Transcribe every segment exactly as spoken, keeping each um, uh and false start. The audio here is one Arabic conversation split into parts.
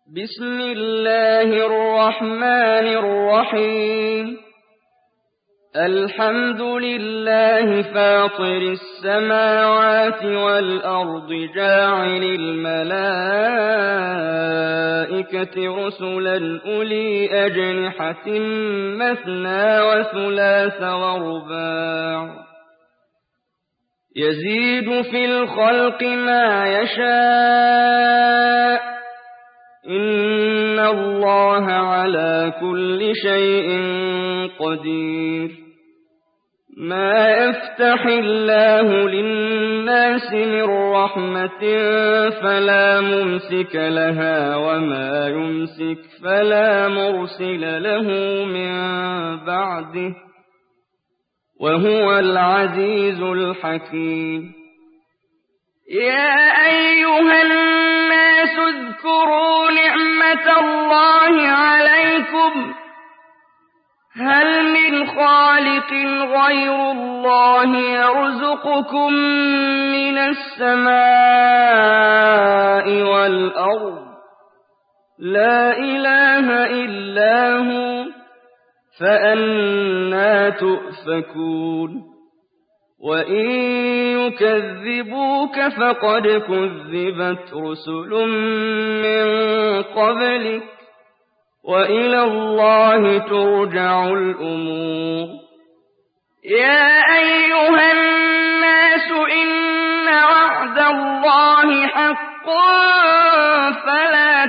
بسم الله الرحمن الرحيم الحمد لله فاطر السماوات والأرض جاعل الملائكة رسلا أولي أجنحة مثنى وثلاث ورباع يزيد في الخلق ما يشاء إن الله على كل شيء قدير ما يفتح الله للناس من رحمة فلا ممسك لها وما يمسك فلا مرسل له من بعده وهو العزيز الحكيم يا أيها الناس اذكروا نعمة الله عليكم هل من خالق غير الله يرزقكم من السماء والأرض لا إله إلا هو فأنى تؤفكون وإن يكذبوك فقد كذبت رسل من قبلك وإلى الله ترجع الأمور يا أيها الناس إن وعد الله حق فلا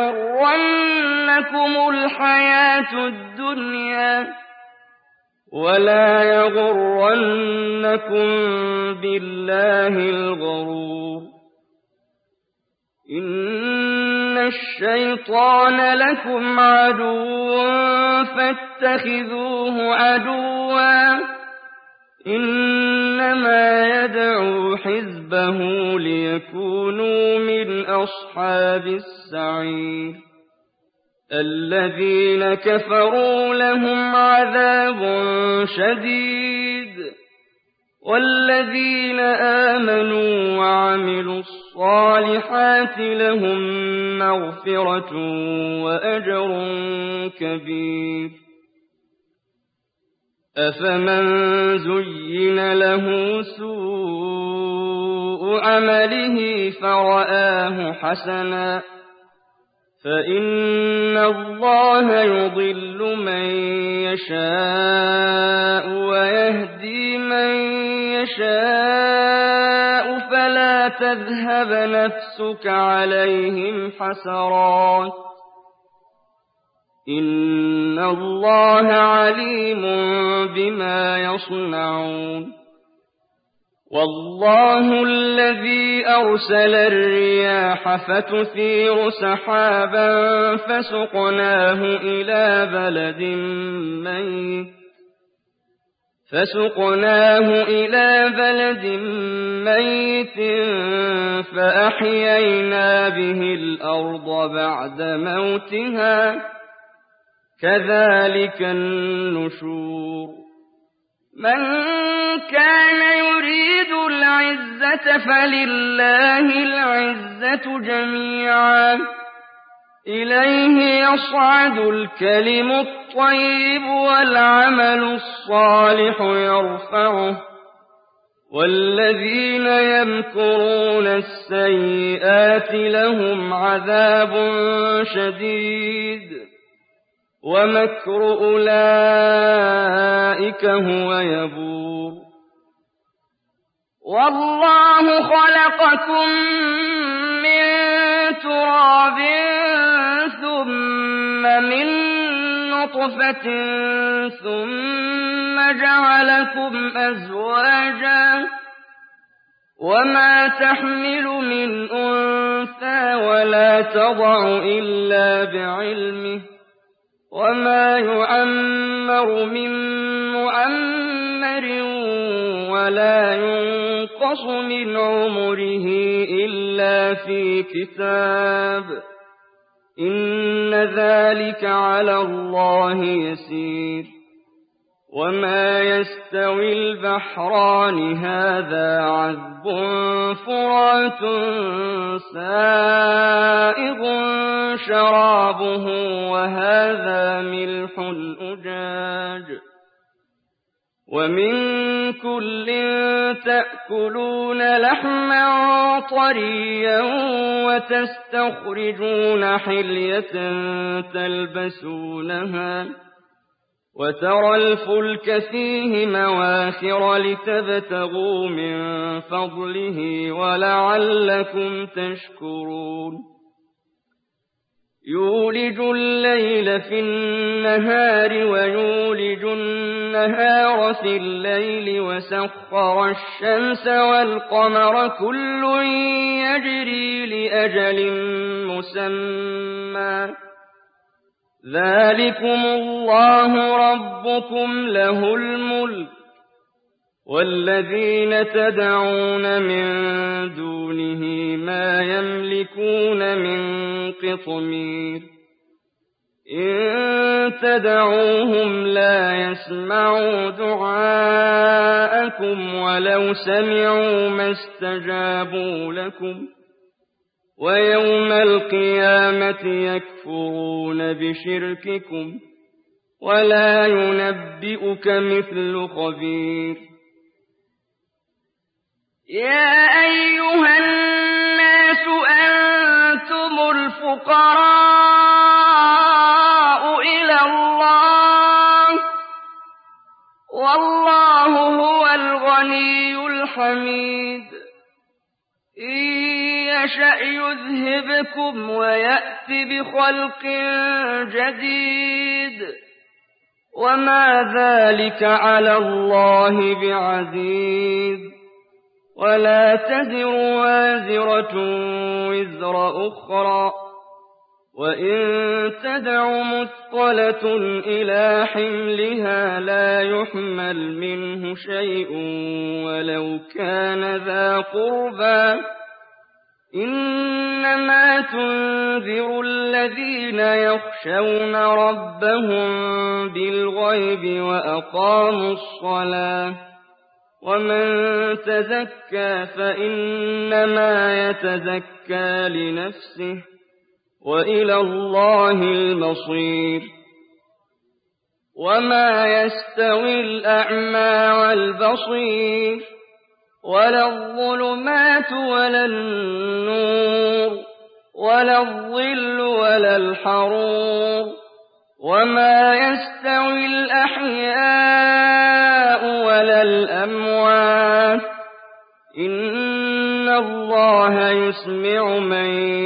تغرنكم الحياة الدنيا ولا يغرنكم بالله الغرور إن الشيطان لكم عدو فاتخذوه عدوا إنما يدعو حزبه ليكونوا من أصحاب السعير الذين كفروا لهم عذاب شديد والذين آمنوا وعملوا الصالحات لهم مغفرة وأجر كبير أفمن زين له سوء عمله فرآه حسنا فإن الله يضل من يشاء ويهدي من يشاء فلا تذهب نفسك عليهم حسرات إن الله عليم بما يصنعون والله الذي أرسل الرياح فتثير سحابا فسقناه إلى بلد ميت فسقناه إلى بلد ميت فأحيينا به الأرض بعد موتها كذلك النشور من كان يريد العزة فلله العزة جميعا إليه يصعد الكلم الطيب والعمل الصالح يرفعه والذين يمكرون السيئات لهم عذاب شديد ومكر أولئك هو يبور والله خلقكم من تراب ثم من نطفة ثم جعلكم أزواجا وما تحمل من أنثى ولا تضع إلا بعلمه وما يعمر من مؤمر ولا ينقص من عمره إلا في كتاب إن ذلك على الله يسير وما يستوي البحران هذا عذب فرات سائغ شرابه وهذا ملح أجاج ومن كل تأكلون لحما طريا وتستخرجون حلية تلبسونها وترى الفلك فيه مواخر لتبتغوا من فضله ولعلكم تشكرون يولج الليل في النهار ويولج النهار في الليل وسخر الشمس والقمر كل يجري لأجل مسمى ذلكم الله ربكم له الملك والذين تدعون من دونه ما يملكون من قطمير إن تدعوهم لا يسمعوا دعاءكم ولو سمعوا ما استجابوا لكم ويوم القيامة يكفرون بشرككم ولا ينبئك مثل خبير يا أيها الناس أنتم الفقراء إلى الله والله هو الغني الحميد إن يشأ يذهبكم ويأت بخلق جديد وما ذلك على الله بعزيز ولا تزر وازرة وزر أخرى وإن تدع مثقلة إلى حملها لا يحمل منه شيء ولو كان ذا قربى إنما تنذر الذين يخشون ربهم بالغيب وأقاموا الصلاة ومن تزكى فإنما يتزكى لنفسه وإلى الله المصير وما يستوي الأعمى والبصير ولا الظلمات ولا النور ولا الظل ولا الحرور وما يستوي الأحياء ولا الأموات إن الله يسمع من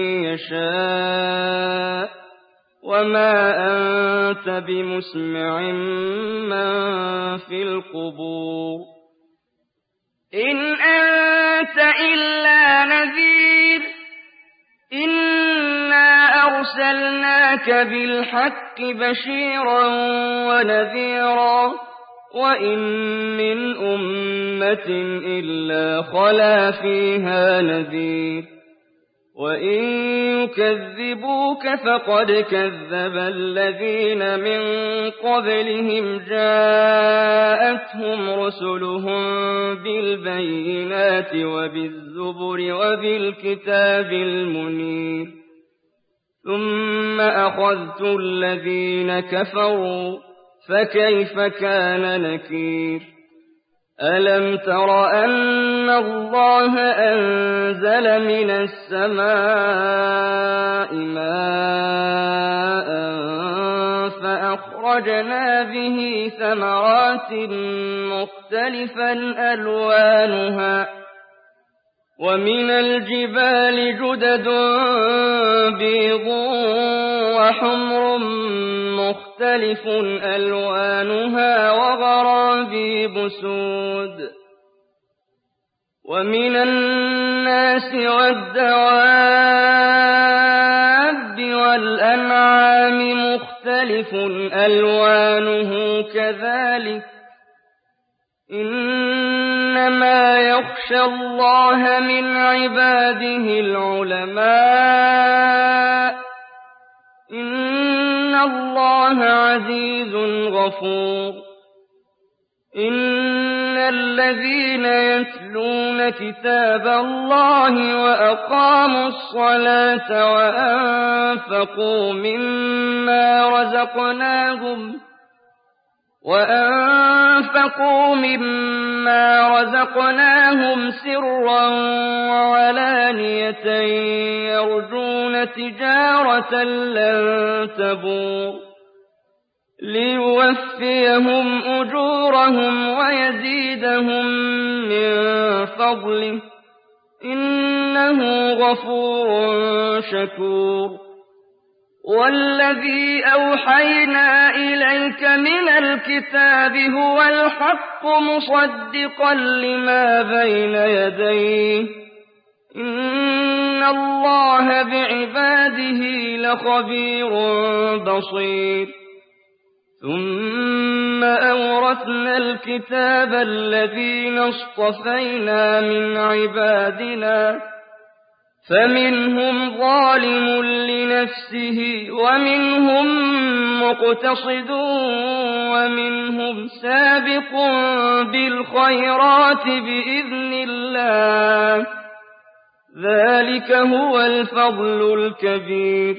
يشاء وما أنت بمسمع من في القبور إن أنت إلا نذير إنا أرسلناك بالحق بشيرا ونذيرا وإن من أمة إلا خلا فيها نذير وإن يكذبوك فقد كذب الذين من قبلهم جاءتهم رسلهم بالبينات وبالزبر وبالكتاب المنير ثم أخذت الذين كفروا فكيف كان نكير ألم تر أن الله أنزل من السماء ماء فأخرجنا به ثمرات مختلفا ألوانها ومن الجبال جدد بيض وحمر مختلف ألوانها وغرابيب سود ومن الناس والدواب والأنعام مختلف ألوانه كذلك إنما يخشى الله من عباده العلماء إن الله عزيز غفور إن الذين يتلون كتاب الله وأقاموا الصلاة وأنفقوا مما رزقناهم وأنفقوا مما رزقناهم سرا وعلانية يرجون تجارة لن تبور ليوفيهم أجورهم ويزيدهم من فضله إنه غفور شكور والذي أوحينا إليك من الكتاب هو الحق مصدقا لما بين يديه إن الله بعباده لخبير بصير ثم أورثنا الكتاب الذين اصطفينا من عبادنا فمنهم ظالم لنفسه ومنهم مقتصد ومنهم سابق بالخيرات بإذن الله ذلك هو الفضل الكبير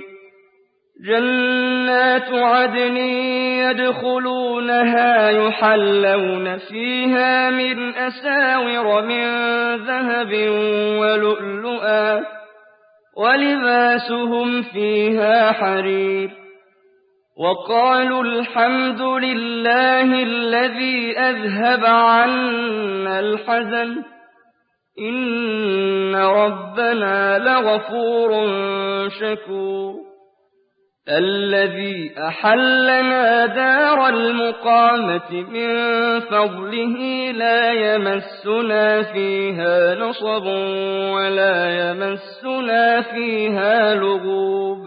جنات عدن يدخلونها يحلون فيها من أساور من ذهب ولؤلؤا ولباسهم فيها حرير وقالوا الحمد لله الذي أذهب عنا الحزن إن ربنا لغفور شكور الذي أحلنا دار المقامة من فضله لا يمسنا فيها نصب ولا يمسنا فيها لغوب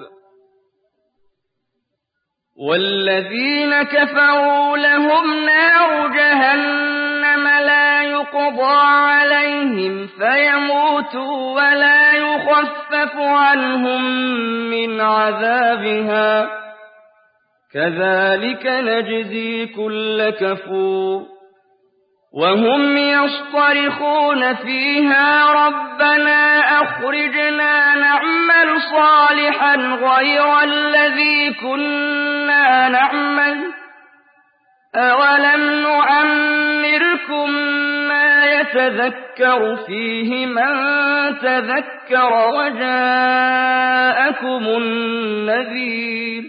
والذين كفروا لهم نار جهنم لا يقضى عليهم فيموتوا ولا يخفف عنهم من عذابها كذلك نجزي كل كفور وهم يصطرخون فيها ربنا أخرجنا نعمل صالحا غير الذي كنا نعمل أولم نعمركم ما يتذكر فيه من تذكر وجاءكم النذير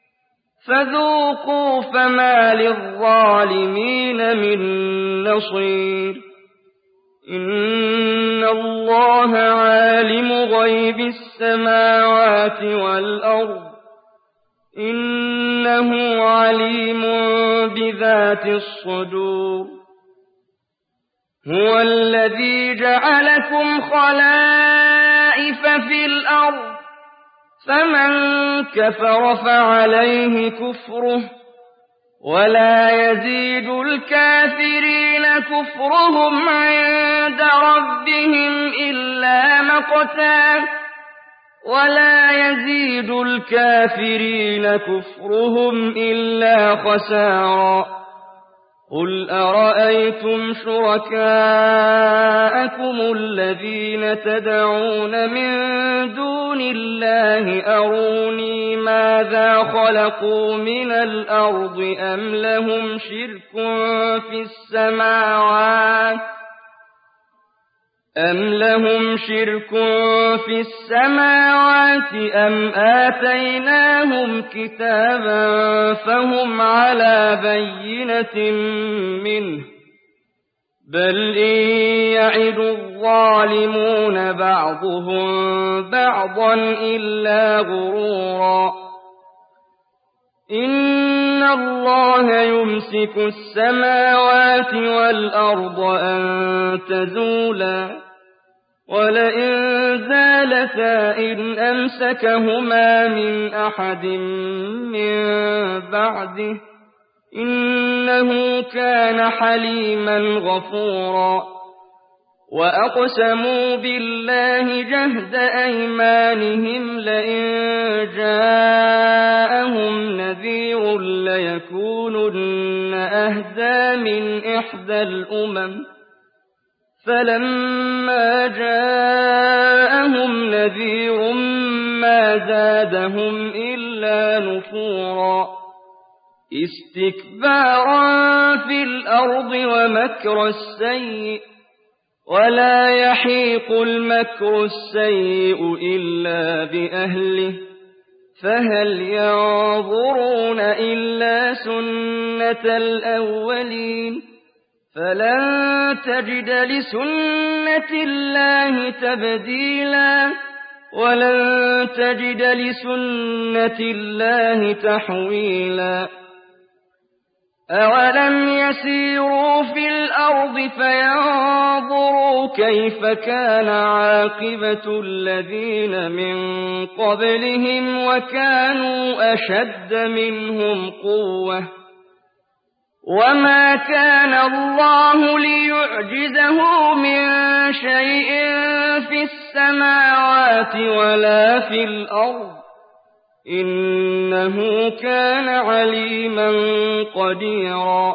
فذوقوا فما للظالمين من نصير إن الله عالم غيب السماوات والأرض إنه عليم بذات الصدور هو الذي جعلكم خلائف في الأرض فمن كفر فعليه كفره ولا يزيد الكافرين كفرهم عند ربهم إلا مقتا ولا يزيد الكافرين كفرهم إلا خسارا قل أرأيتم شركاءكم الذين تدعون من دون الله أروني ماذا خلقوا من الأرض أم لهم شرك في السماوات أم لهم شرك في السماوات أم آتيناهم كتابا فهم على بينة منه بل إن يعد الظالمون بعضهم بعضا إلا غرورا إن الله يمسك السماوات والأرض أن تزولا ولئن زالتا إن أمسكهما من أحد من بعده إنه كان حليما غفورا وأقسموا بالله جهد أيمانهم لئن جاءهم نذير ليكونن أهدى من إحدى الأمم فلما جاءهم نذير ما زادهم إلا نفورا استكبارا في الأرض ومكر السيء ولا يحيق المكر السيء إلا بأهله فهل ينظرون إلا سنة الأولين فلن تجد لسنة الله تبديلا ولن تجد لسنة الله تحويلا أولم يسيروا في الأرض فينظروا كيف كان عاقبة الذين من قبلهم وكانوا أشد منهم قوة وما كان الله ليعجزه من شيء في السماوات ولا في الأرض إنه كان عليما قديرا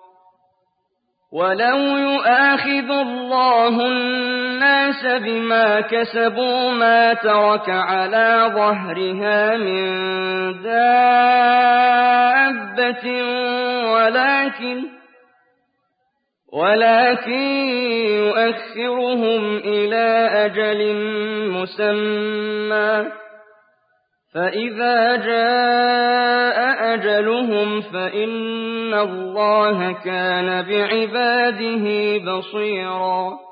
ولو يؤاخذ الله الناس بما كسبوا ما ترك على ظهرها من دابة ولكن ولكن يؤخرهم إلى أجل مسمى فإذا جاء أجلهم فإن الله كان بعباده بصيرا